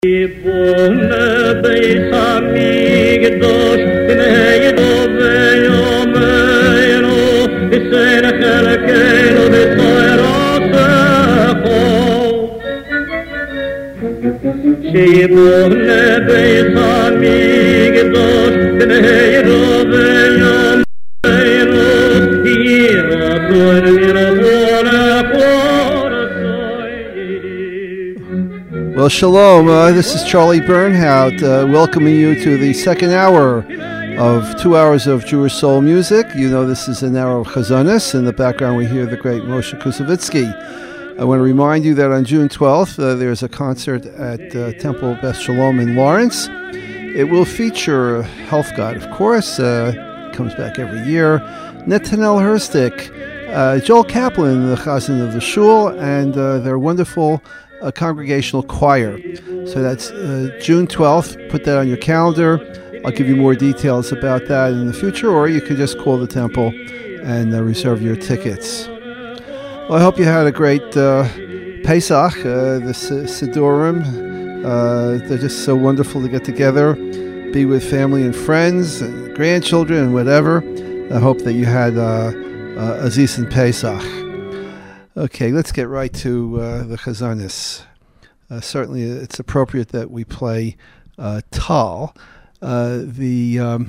Well, shalom. This is Charlie Bernhout welcoming you to the second hour of 2 hours of Jewish soul music. You know this is an hour of Chazanis. In the background we hear the great Moshe Kusevitsky. I want to remind you that on June 12th there's a concert at Temple Beth Shalom in Lawrence. It will feature Health God, of course. Comes back every year. Netanel Herstik, Joel Kaplan, the Chazan of the Shul, and their wonderful congregational choir. So that's June 12th. Put that on your calendar. I'll give you more details about that in the future, or you can just call the temple and reserve your tickets. Well, I hope you had a great Pesach, the Sidurim. They're just so wonderful to get together, be with family and friends, and grandchildren, and whatever. I hope that you had a decent Pesach. Okay, let's get right to the Chazanis. Certainly it's appropriate that we play Tal. The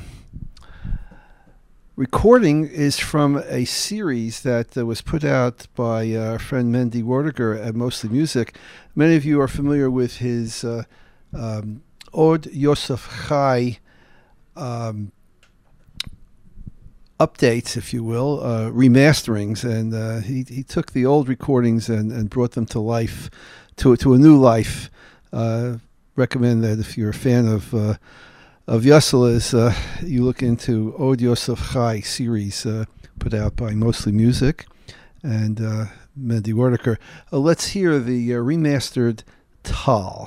recording is from a series that was put out by our friend Mendy Wardiger at Mostly Music. Many of you are familiar with his Od Yosef Chai updates, if you will, remasterings, and he took the old recordings and brought them to life, to a new life. Recommend that if you're a fan of Yossela's, you look into Od Yosef Chai series put out by Mostly Music and Mendy Wardiger. Let's hear the remastered Tal.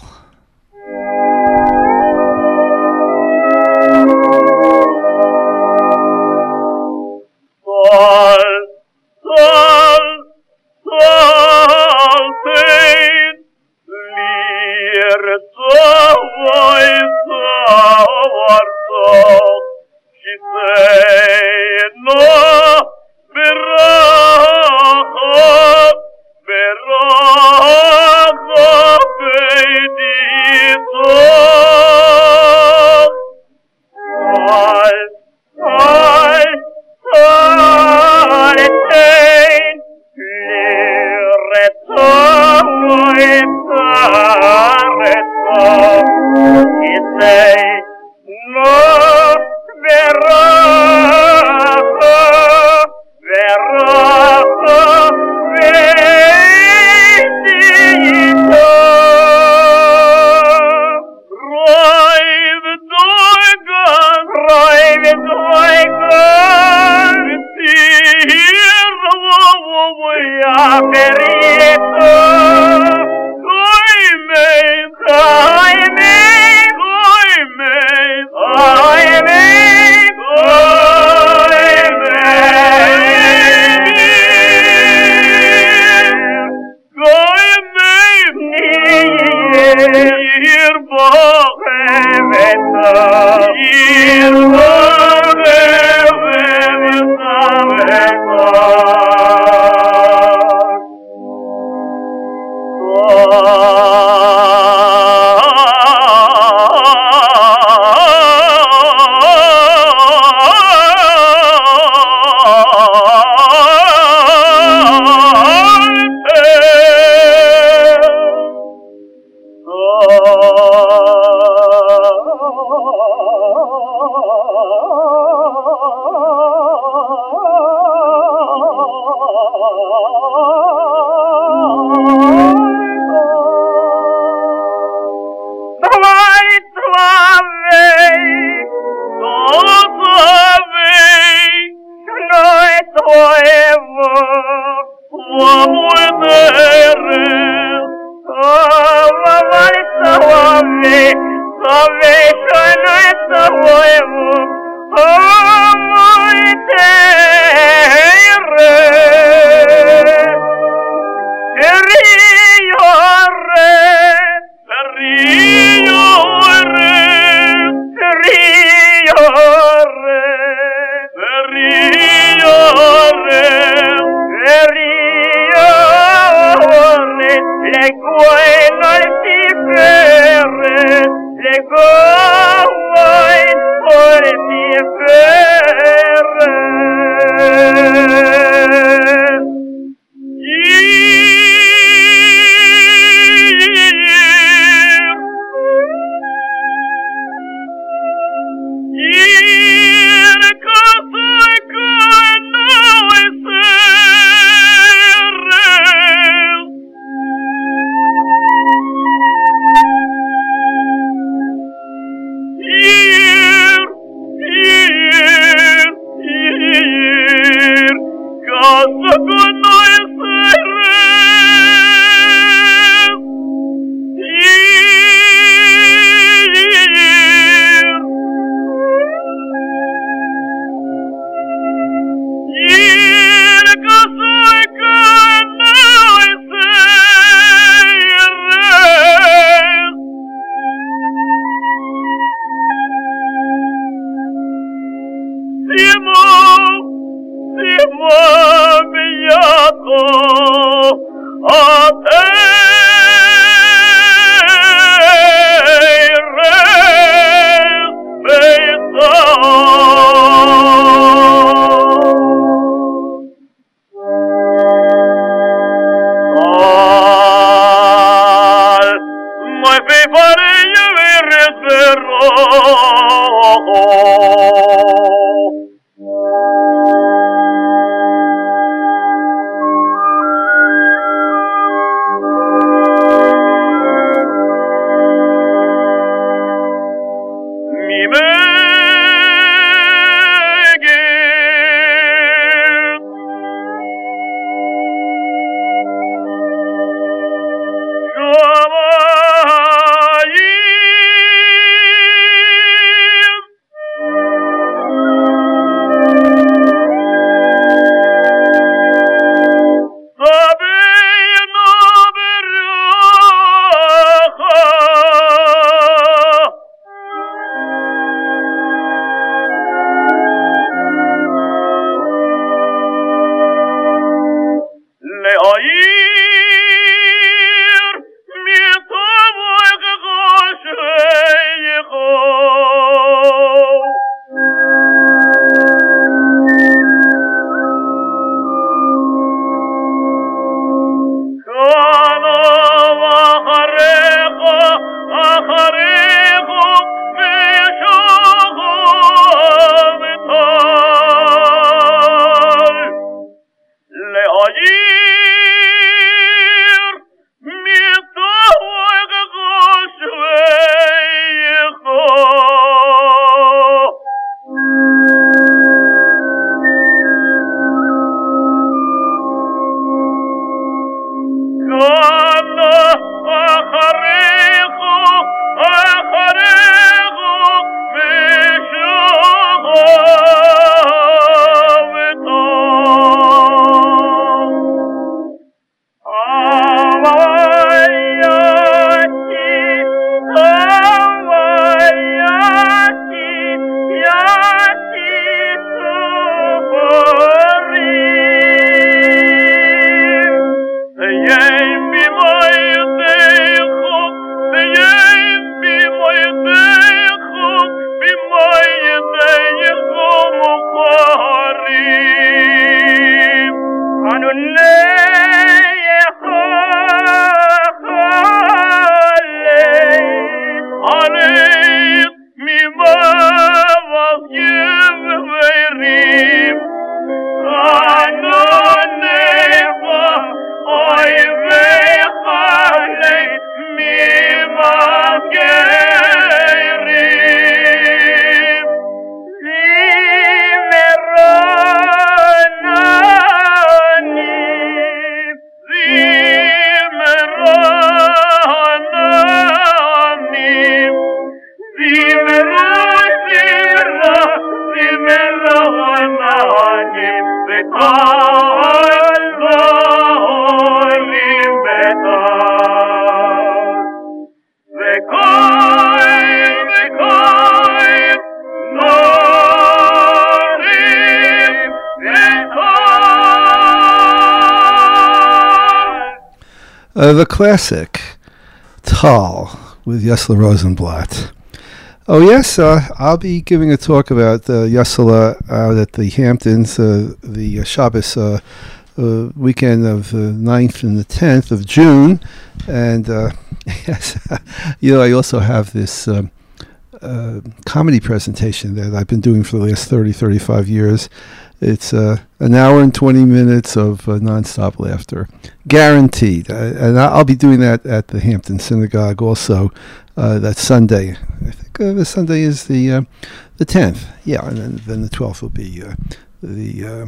The classic Tal with Yesler Rosenblatt. Oh yes, I'll be giving a talk about Yesler out at the Hamptons the Shabbos weekend of the 9th and the 10th of June. And yes, I also have this comedy presentation that I've been doing for the last 35 years. It's an hour and 20 minutes of nonstop laughter, guaranteed. And I'll be doing that at the Hampton Synagogue also that Sunday. I think the Sunday is the 10th. Yeah, and then the 12th will be the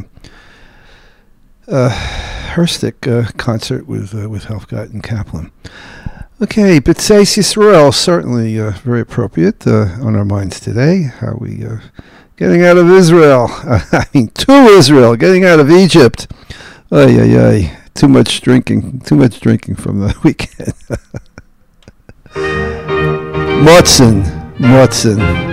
Herstick concert with Helfgott and Kaplan. Okay, B'tzeis Yisrael, certainly very appropriate on our minds today. How we getting out of Israel. To Israel, getting out of Egypt. Ay, ay, ay. Too much drinking from the weekend. Motzen.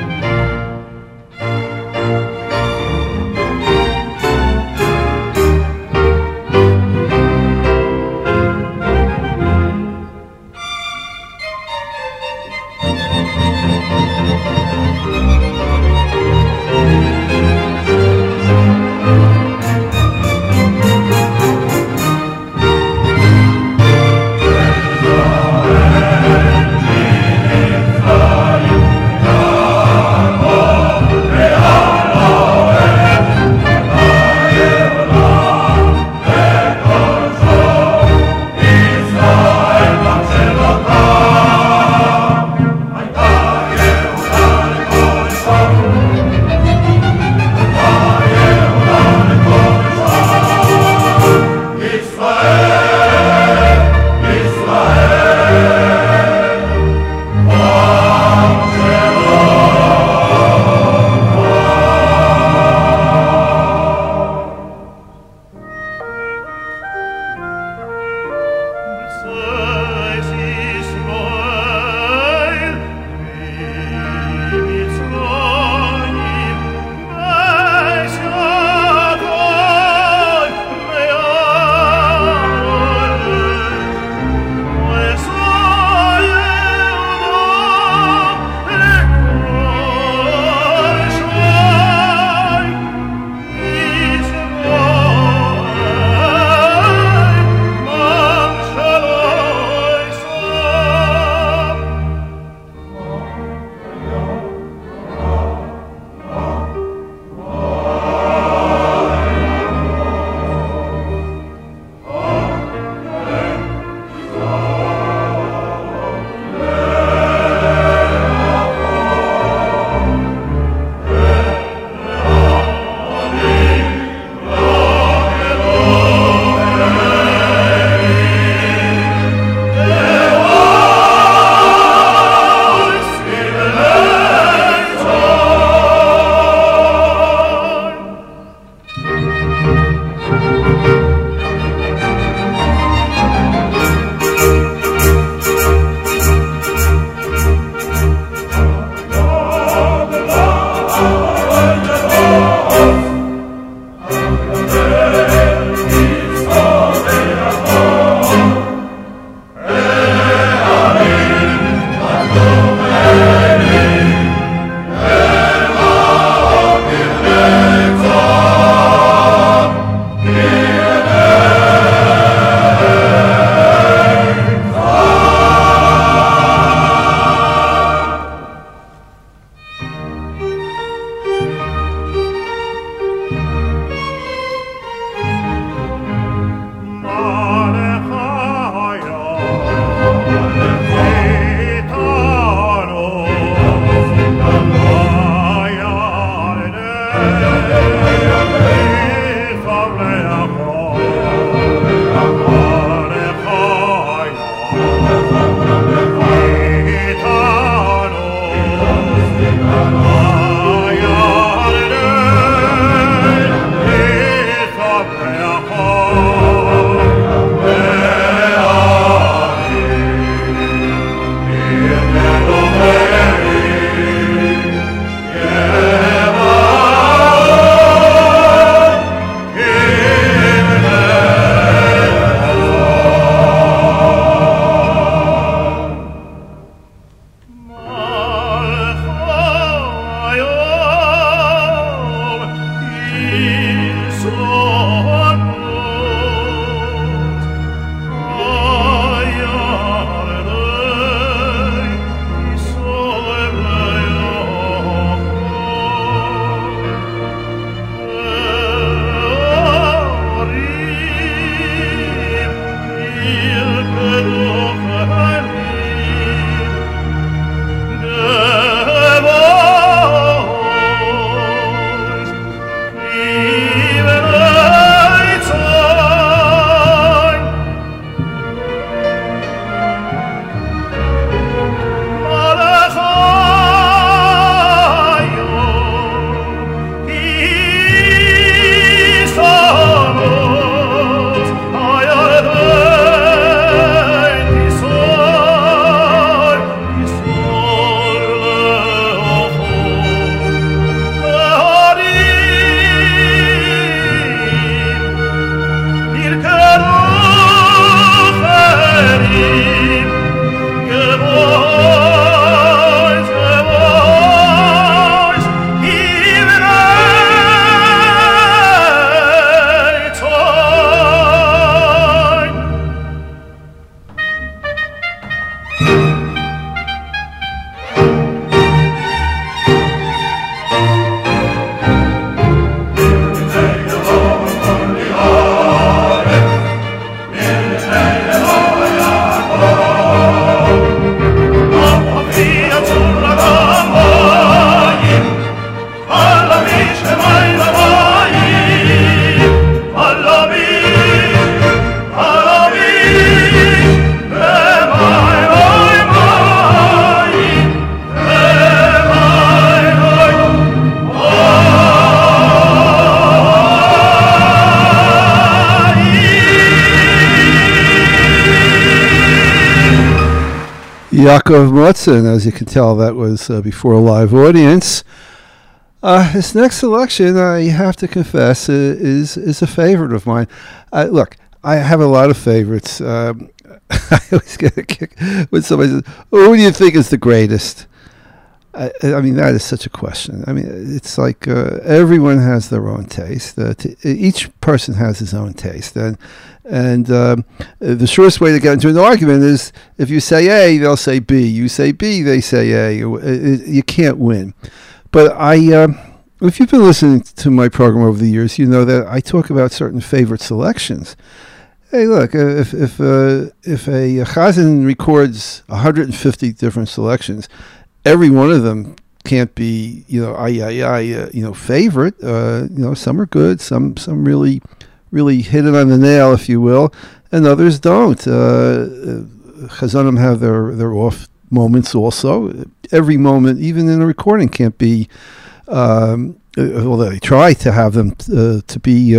Yaakov Motzen. As you can tell, that was before a live audience. This next selection, I have to confess, is a favorite of mine. Look, I have a lot of favorites. I always get a kick when somebody says, "Oh, who do you think is the greatest?" I mean, that is such a question. I mean, it's like everyone has their own taste. Each person has his own taste, and the surest way to get into an argument is if you say A, they'll say B. You say B, they say A. You can't win. But if you've been listening to my program over the years, you know that I talk about certain favorite selections. Hey, look, if a chazan records 150 different selections, every one of them can't be, favorite. Some are good, some really, really hit it on the nail, if you will, and others don't. Chazanim have their off moments also. Every moment, even in a recording, can't be. Although they try to have them to be,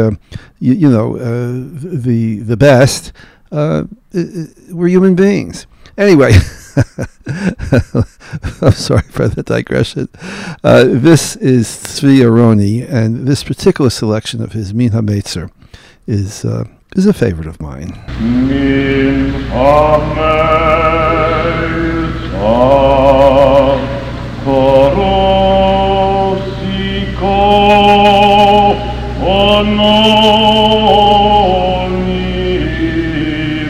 the best. We're human beings. Anyway, I'm sorry for the digression. This is Tzvi Aroni, and this particular selection of his Min HaMetzer is a favorite of mine. Min HaMetzer Korosiko Ononi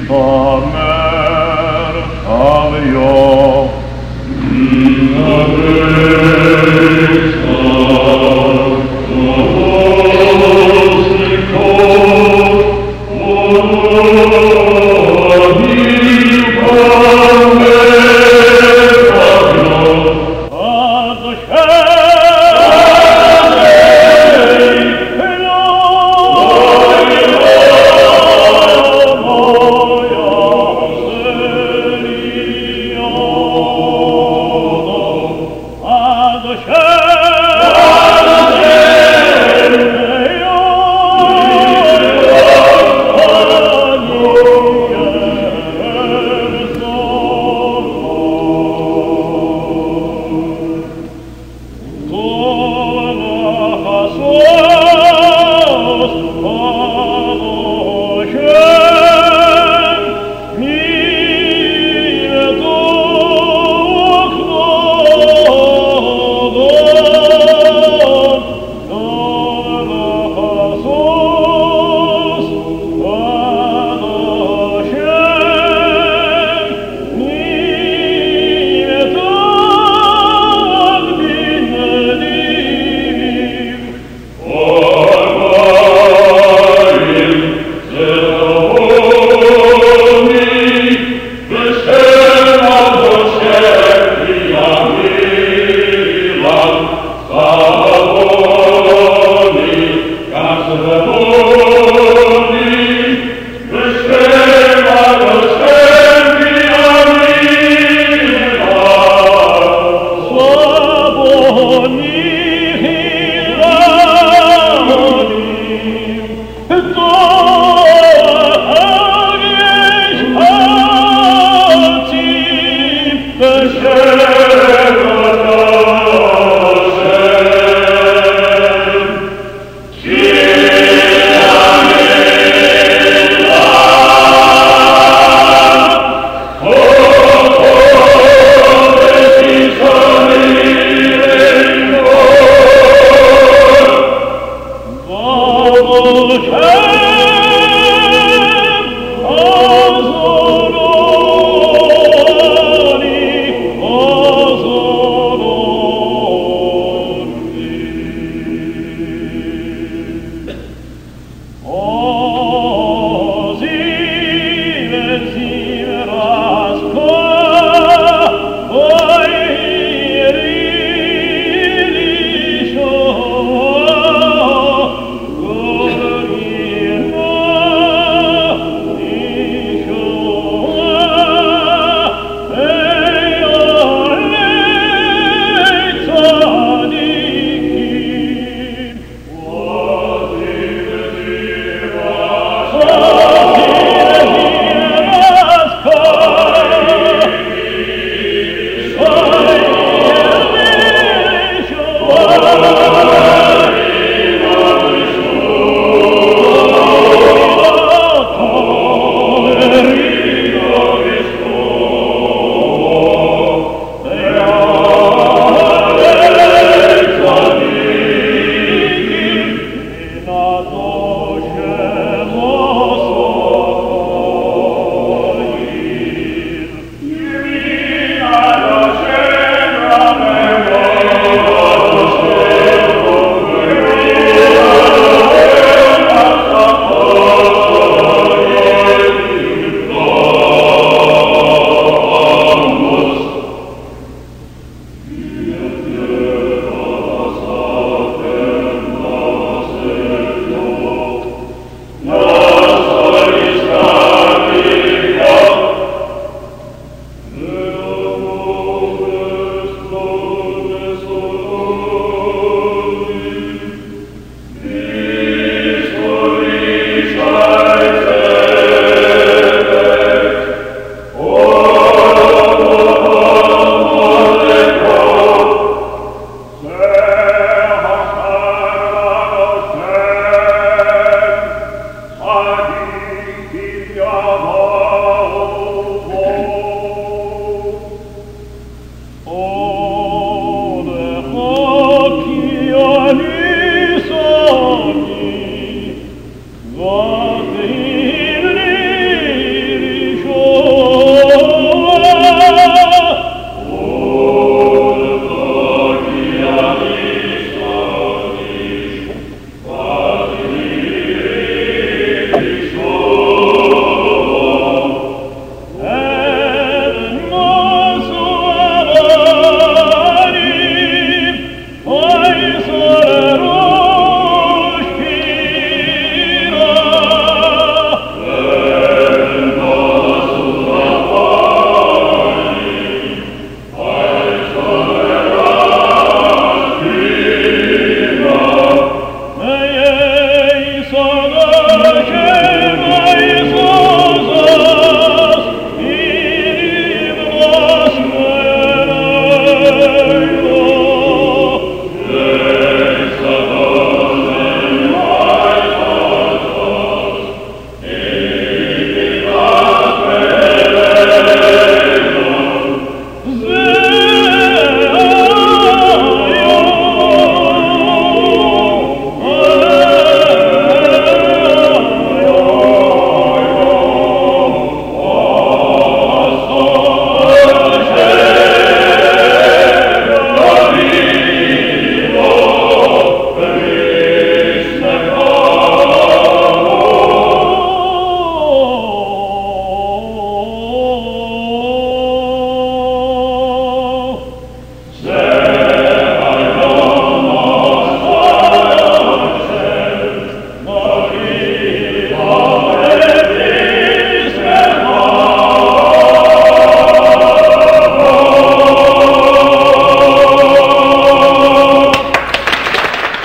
Bamerchavyo Min HaMetzer Korosiko Ononi Bamerchavyo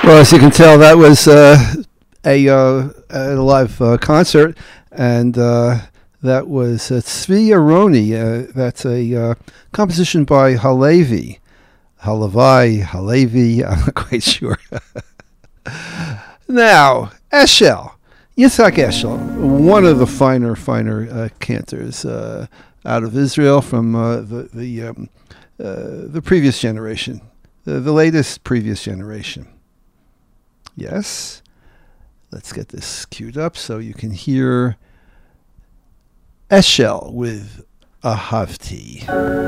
Well, as you can tell, that was a live concert, and that was Tzvi Aroni. That's a composition by Halevi. Halevi, I'm not quite sure. Now, Eshel, Yitzhak Eshel, one of the finer cantors out of Israel from the previous generation, the latest previous generation. Yes, let's get this queued up so you can hear Eshel with Ahavti.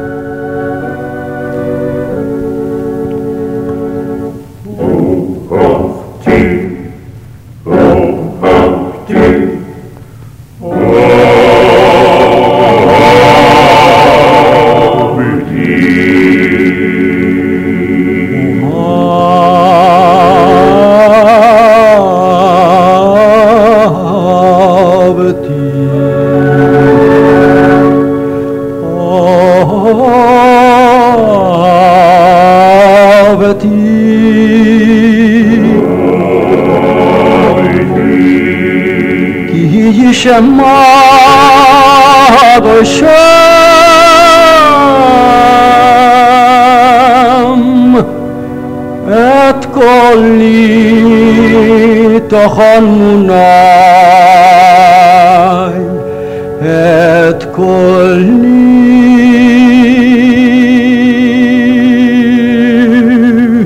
Shema B'Shem Et Koli Tachanunai Et Koli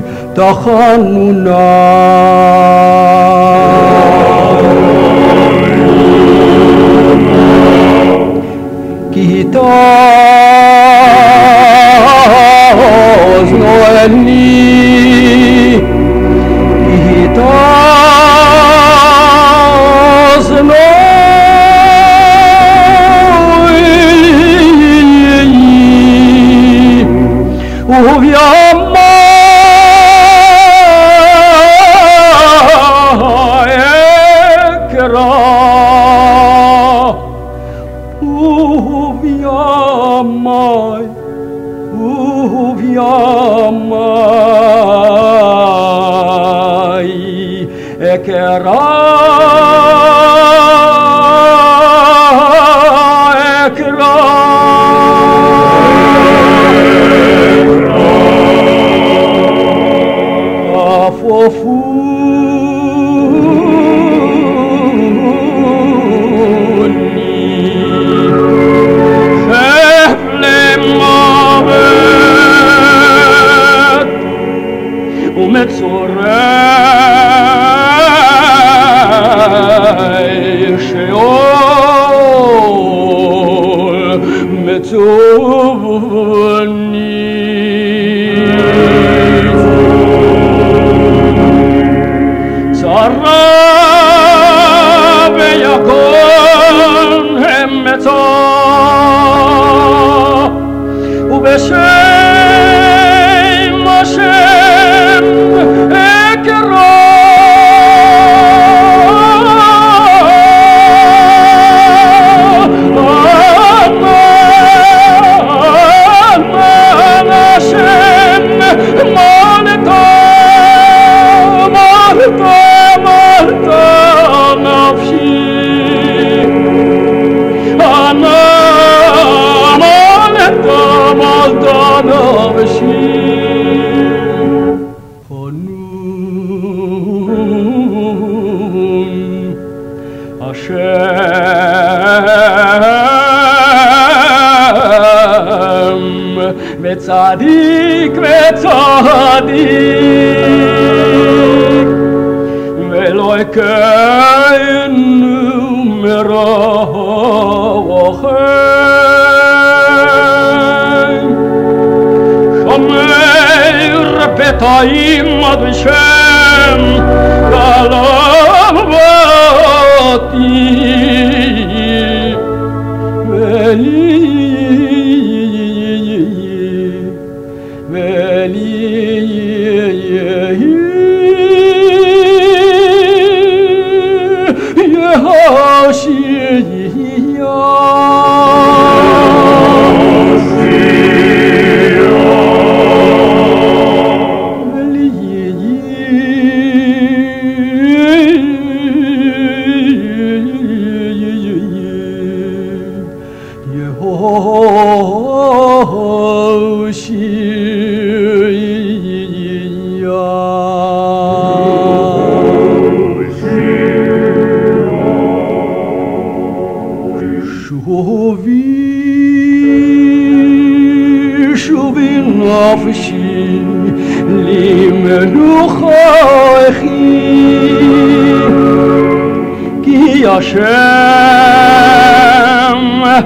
Tachanunai Kitaz Noeli Kitaz Noeli Uvyama Ekra Uvyamai Ekera Afofu Metzorai Sheol Metzoni Tzara V'Yakon Hem Metzah U'B'Shem Hashem Ekera וצדיק וצדיק ולא יקיינו מרוחם שומר פתאים עד שם ועליו באתי למנוחתי כי השם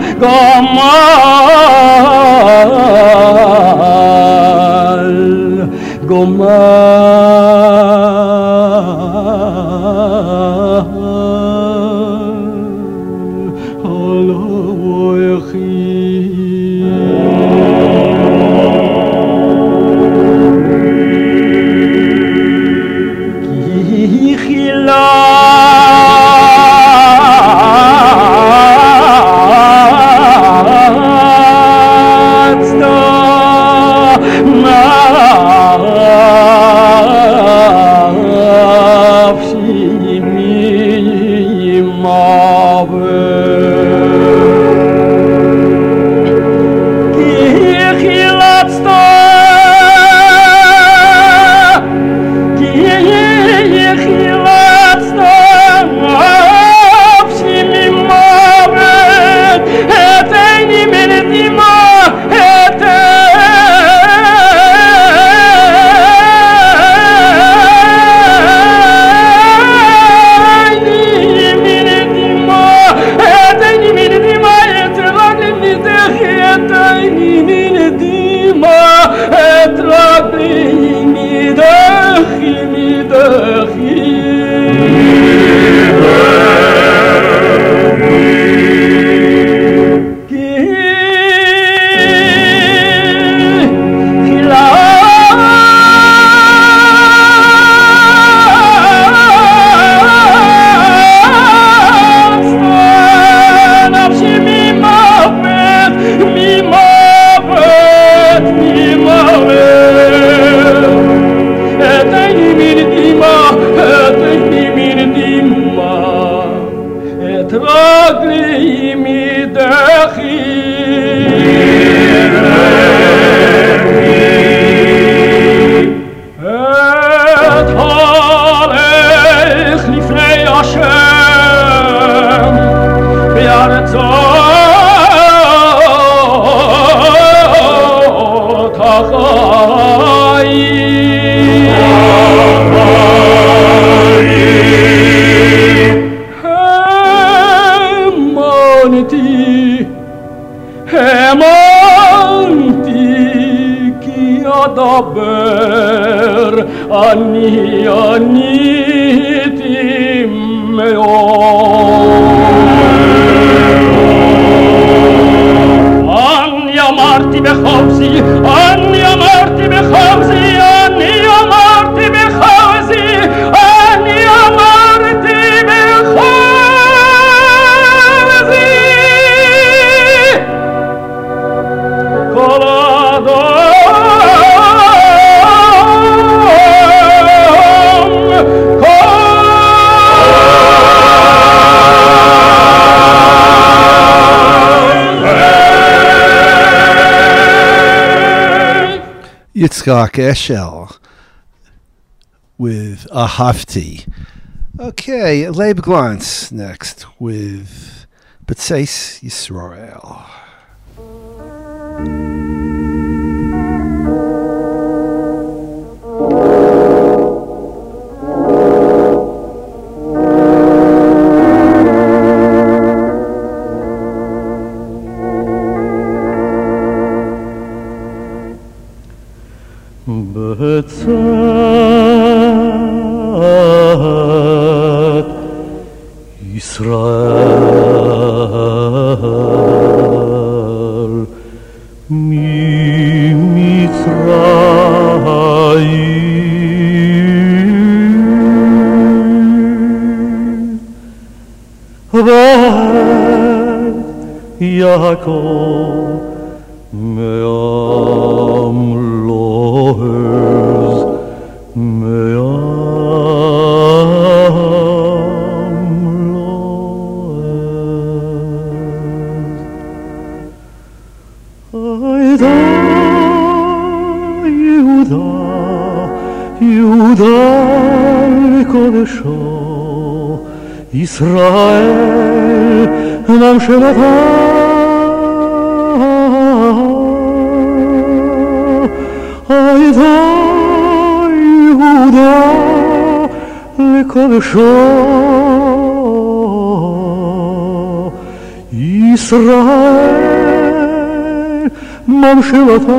אני עניתי מאוד אני אמרתי בחופשי אני אמרתי בחופשי אני אמרתי בחופשי אני אמרתי בחופשי כל Yitzchak Eshel with Ahavti. Okay, Leib Glantz next with B'tzeis Yisrael. בצאת ישראל ממצרים ועד יעקב מעם לועז יהודה קודשו ישראל נמשלתה הייתה יהודה לקודשו ישראל ממשיבותה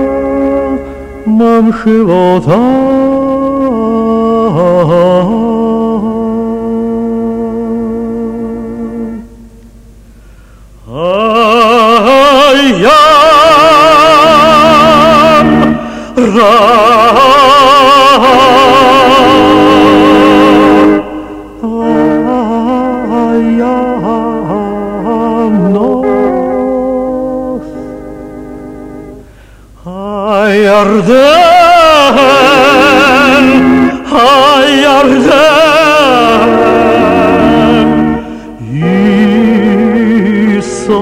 הירדן יישא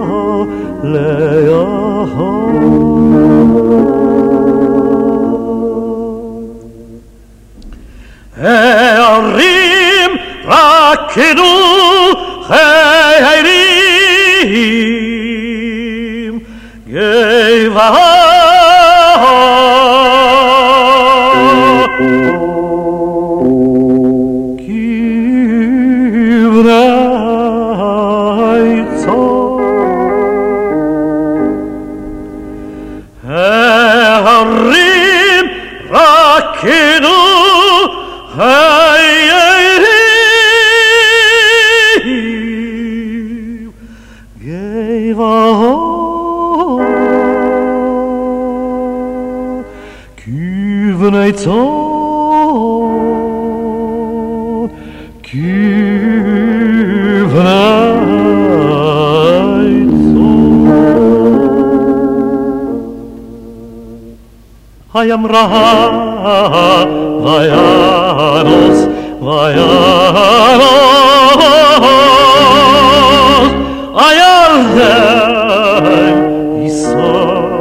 הערים רקדו הערים גבעה אמרה וינוס הירדן יישא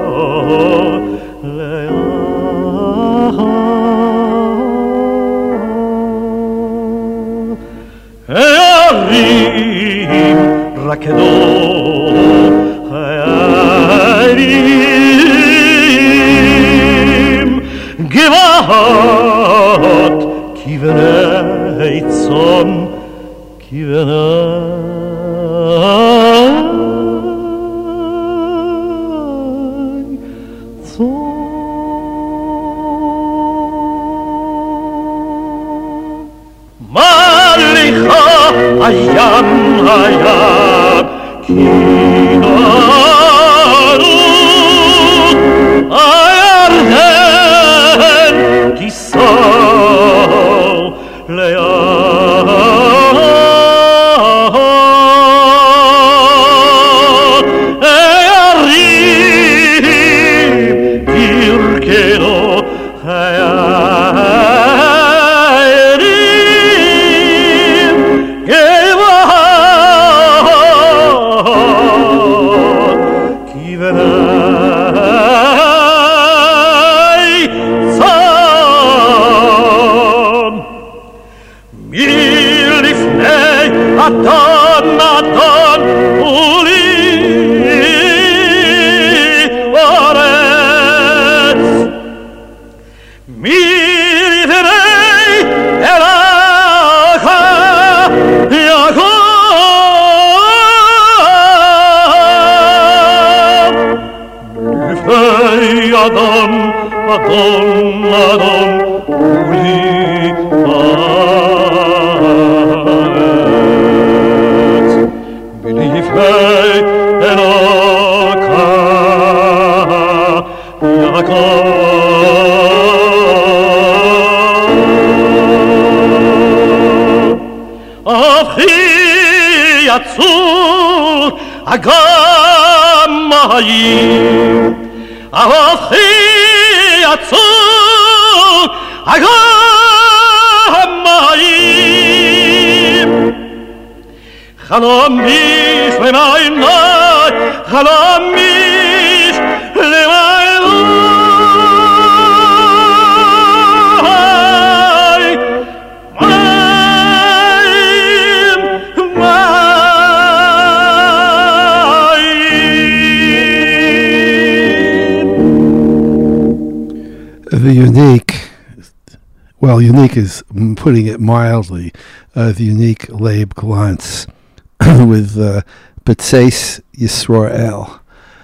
הערים רקדו גבעות כבני צאן מליכה הים כינרו הירדן תישא הערים ירקדו הערים גבעות כבני אדון אדון ולי אורץ מלפני אלוהיך יעקב לפני אדון אדון אדון ולי יצור הגמאים אבכי יצור הגמאים חלום ביש למעיני חלום ביש למעיני unique, well, unique is putting it mildly, the unique Leib Glantz with B'tzeis Yisrael.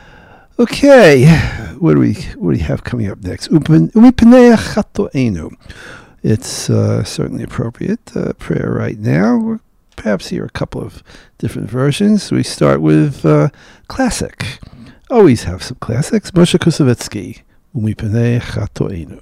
Okay, what do we have coming up next? Umipenei Chatoenu. It's certainly appropriate prayer right now. We'll perhaps hear a couple of different versions. We start with classic. Always have some classics. Moshe Kusevitsky, Umipenei Chatoenu.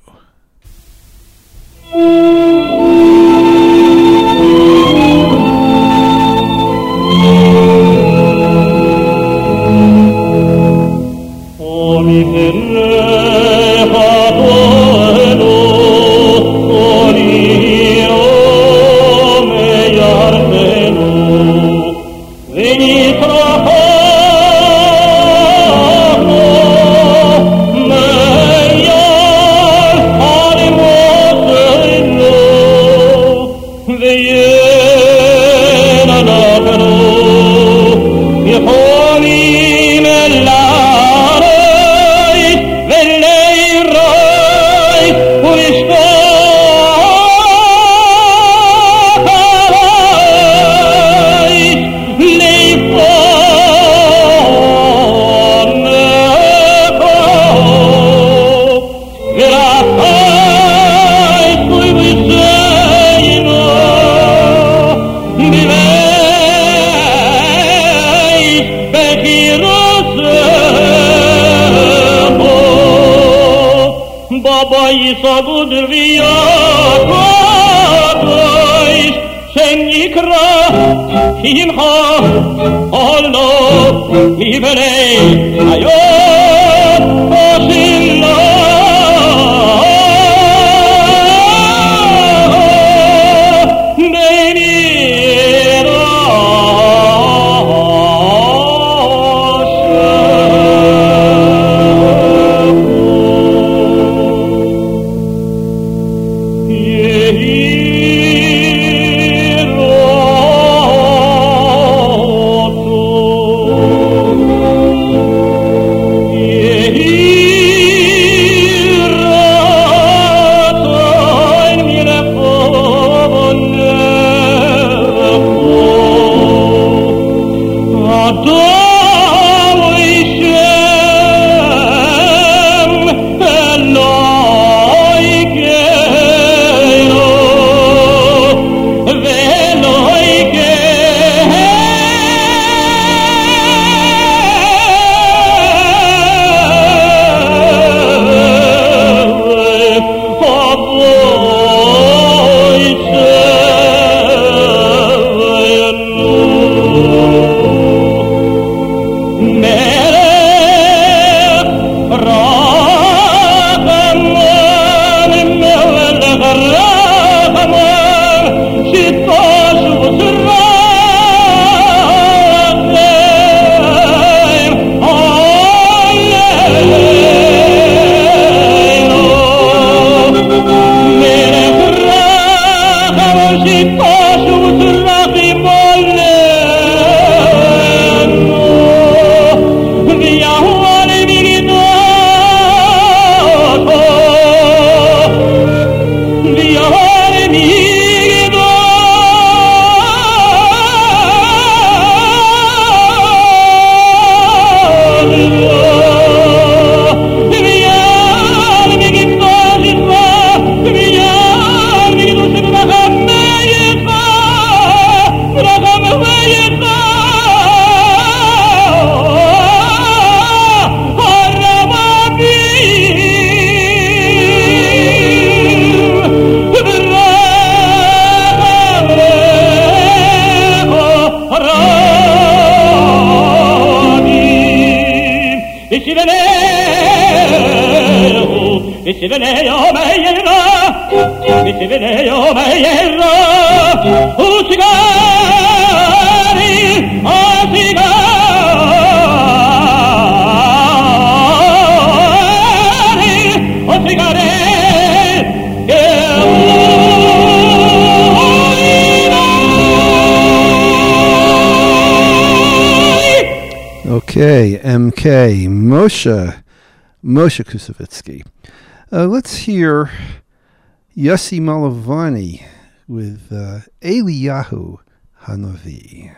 Okay, MK, Moshe Kusevitsky. Let's hear Yossi Malovani with Eliyahu Hanavi.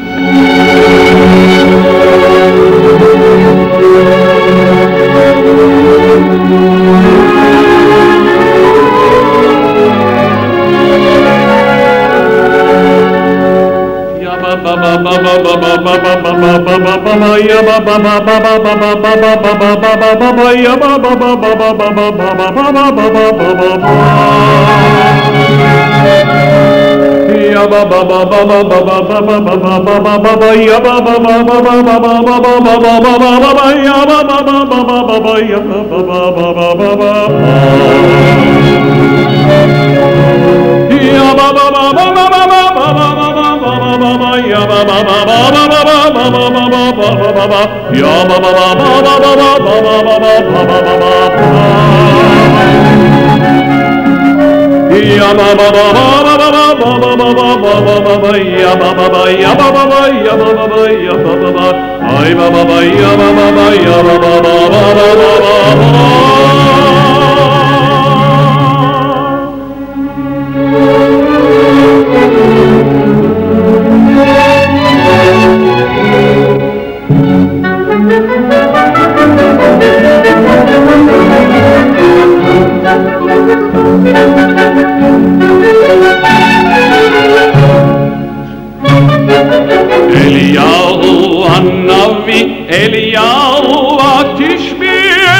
Eliyahu Hanavi, Eliyahu Atishmi,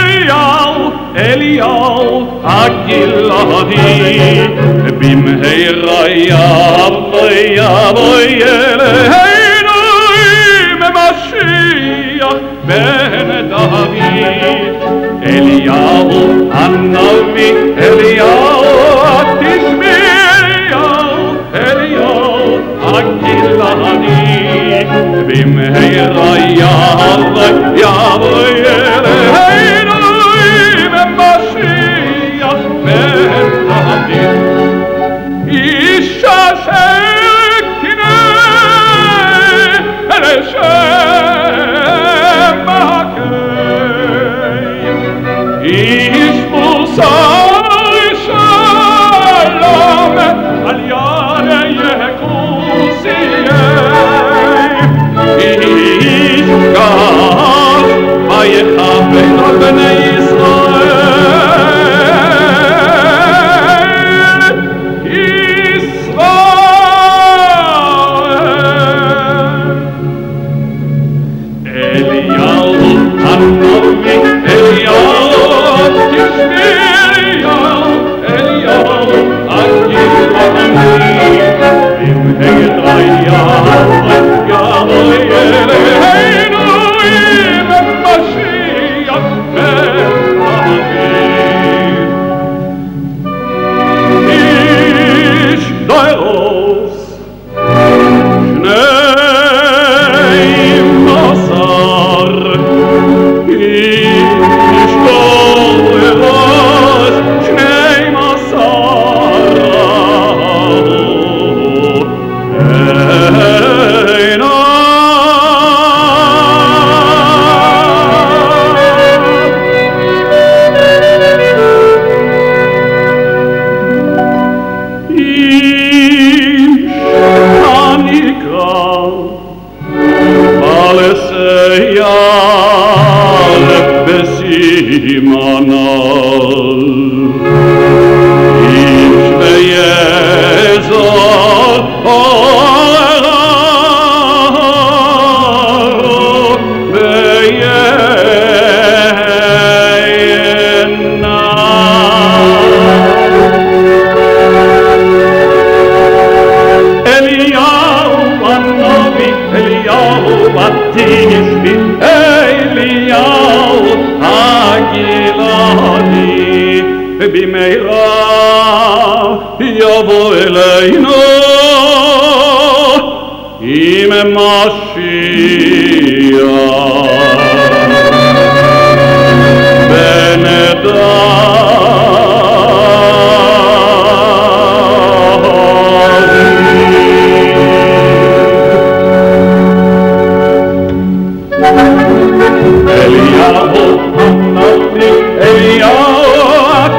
Eliyahu Agiladi, Bimheira Yavoy Eleinu Mashiach Ben David. Eliyahu Hanavi, Eliyahu Atishmi, Eliyahu Agiladi. Bimheira Yavoy Eleinu Mashiach Ben David. Isha Shekinah Elishem Makei Ish Musar Shalom Al Yarei Yekusiyei Ish Gaz Vayechaven Al Bnei Eliyahu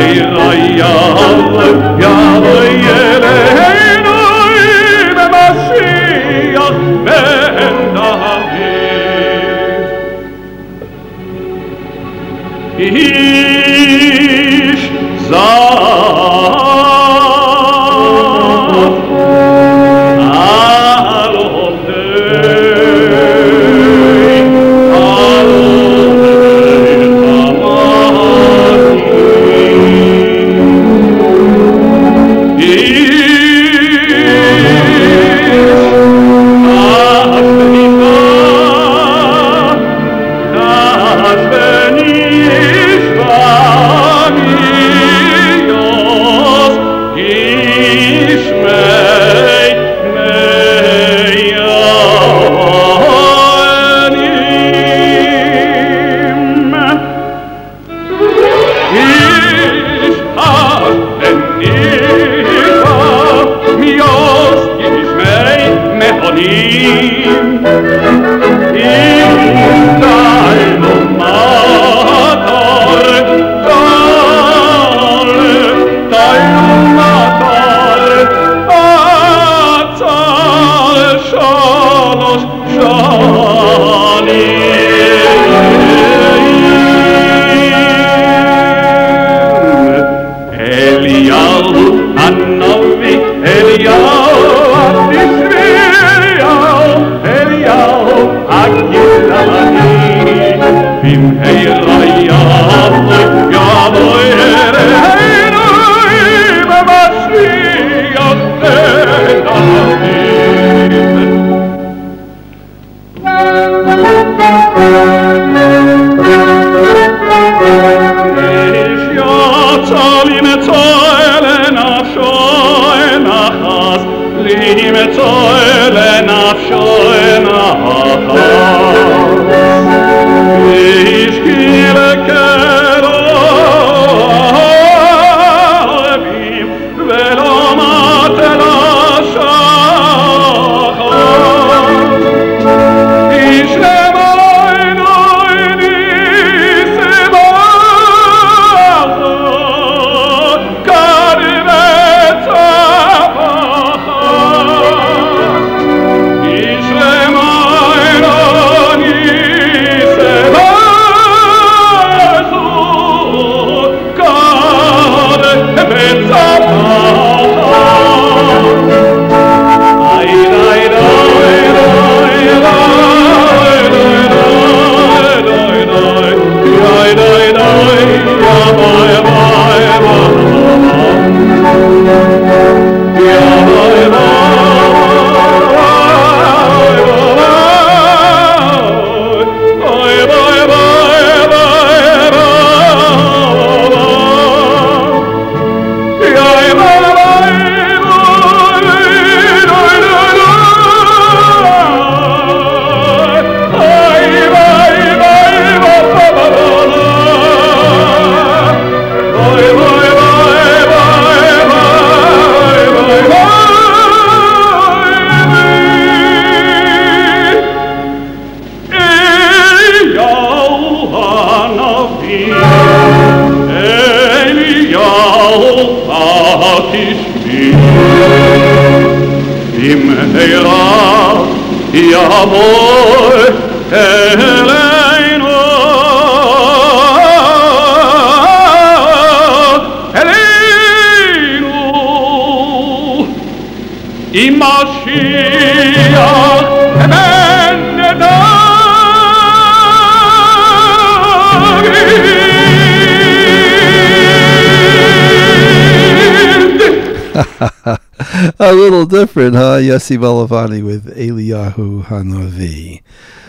A little different, huh? Yossi Balavani with Eliyahu Hanavi.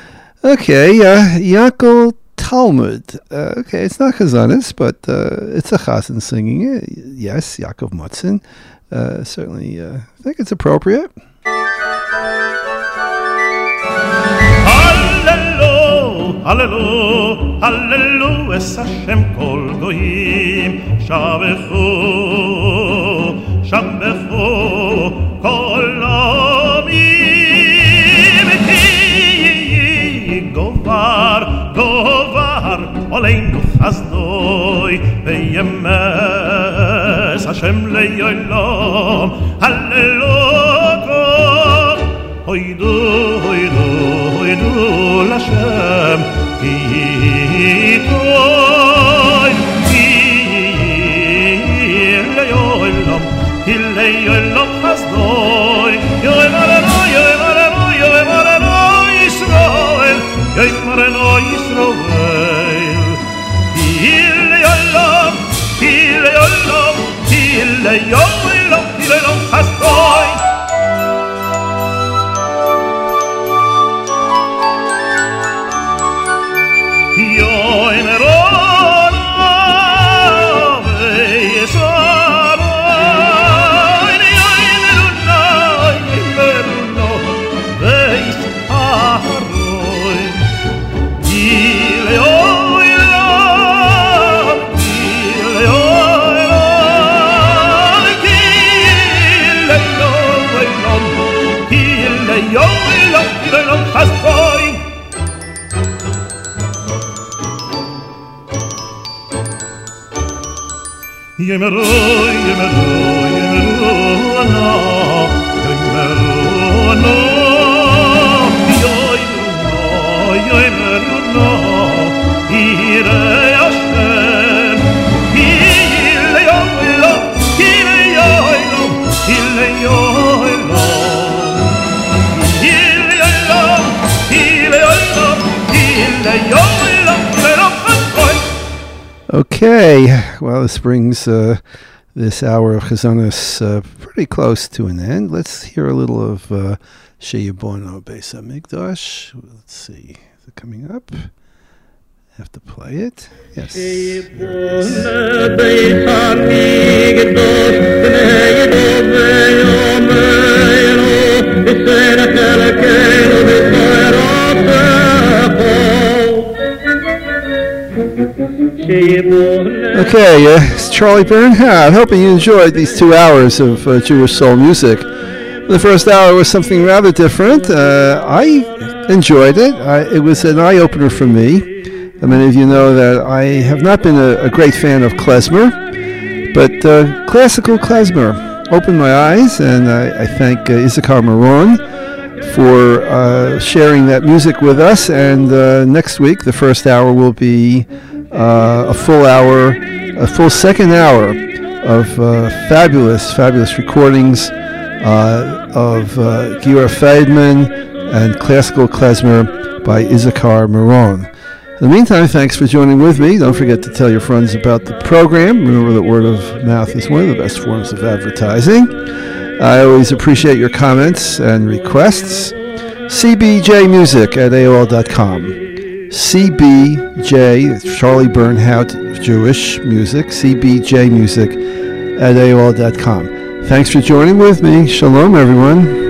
Okay, Yaakov Talmud. Okay, it's not Chazanis, but it's a Chazan singing it. Yes, Yaakov Mutzin. Certainly, I think it's appropriate. Hallelu, hallelu, hallelu, es Hashem kol goyim, shabechu, shabechu, kol amim, ki govar, govar, oleinu chazdoi, veyemeh, Hashem le'olam, Halleluja. Hoidu, hoidu, hoidu l'Hashem, Hitoy, Le'olam, Le'olam chasdoi, Yoemareno, Yoemareno, Yoemareno Yisrael, Yoemareno Yisrael. Le'olam, Le'olam, Le'olam, Le'olam chasdoi. Yemeru, yemeru, yemeru, ana, yemeru, ana, yemeru, ana, ire Hashem, ire yoylam, ire yoylam, ire yoylam, ire yoylam, ire yoylam, ire yoylam, Okay, well, this brings this hour of Chazonos pretty close to an end. Let's hear a little of Sheyibono Beis HaMikdash. Let's see, is it coming up? Have to play it. Yes. Okay, it's Charlie Bernhardt. Hoping you enjoyed these 2 hours of Jewish soul music. The first hour was something rather different. I enjoyed it. It was an eye-opener for me. Many of you know that I have not been a great fan of klezmer, but classical klezmer opened my eyes, and I thank Issachar Meron for sharing that music with us. And next week, the first hour will be a full second hour of fabulous recordings of Gira Feidman and classical klezmer by Issachar Meron. In the meantime, thanks for joining with me. Don't forget to tell your friends about the program. Remember that word of mouth is one of the best forms of advertising. I always appreciate your comments and requests. cbjmusic@aol.com. CBJ, Charlie Bernhardt Jewish Music, cbjmusic@aol.com. Thanks for joining with me. Shalom, everyone.